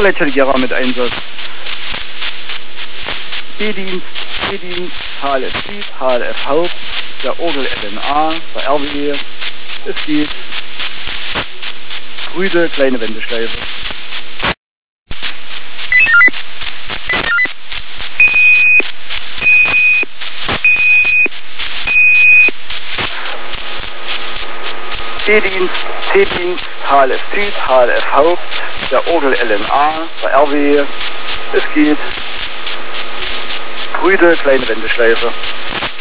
Rachel Gera mit Einsatz. B-Dienst, HLF Süd, HLF Haupt, der Orgel LNA, der RWE. Es geht. Grüne kleine Wendeschleife. B-Dienst, C-Dienst, HLF Süd, HLF Haupt, der Orgel LNA, der RWE. Es geht. Grüne kleine Wendeschleife.